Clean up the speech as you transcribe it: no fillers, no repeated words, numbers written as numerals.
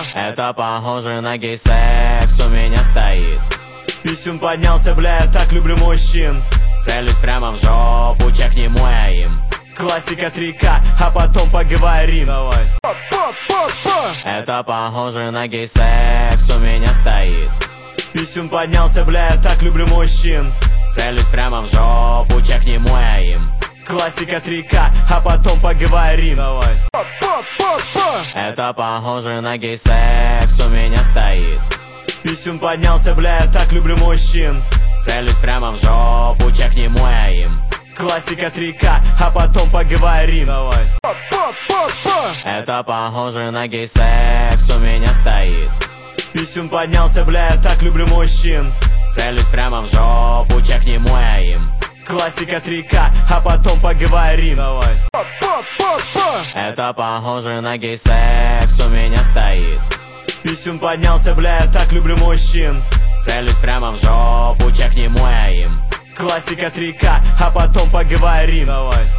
Это похоже на гей-секс у меня стоит. Писюн поднялся, бля, я так люблю мужчин. Целюсь прямо в жопу, чекни мой им. Классика 3К, а потом поговорим. Давай. Это похоже на гей-секс у меня стоит. Писюн поднялся, бля, я так люблю мужчин. Целюсь прямо в жопу, чекни мой им. Классика 3К, а потом поговорим. Давай. Это похоже на гей-секс у меня стоит. Писюн поднялся, бля, я так люблю мужчин. Целюсь прямо в жопу, чекни мой им. Классика 3К, а потом поговорим. Давай. Это похоже на гей-секс у меня стоит. Писюн поднялся, бля, я так люблю мужчин. Целюсь прямо в жопу, чекни мой им. Классика 3К, а потом поговорим. Давай. Это похоже на гей-секс у меня стоит. Писюн поднялся, бля, я так люблю мужчин. Целюсь прямо в жопу, чекни мой им. Классика 3К, а потом поговорим. Давай.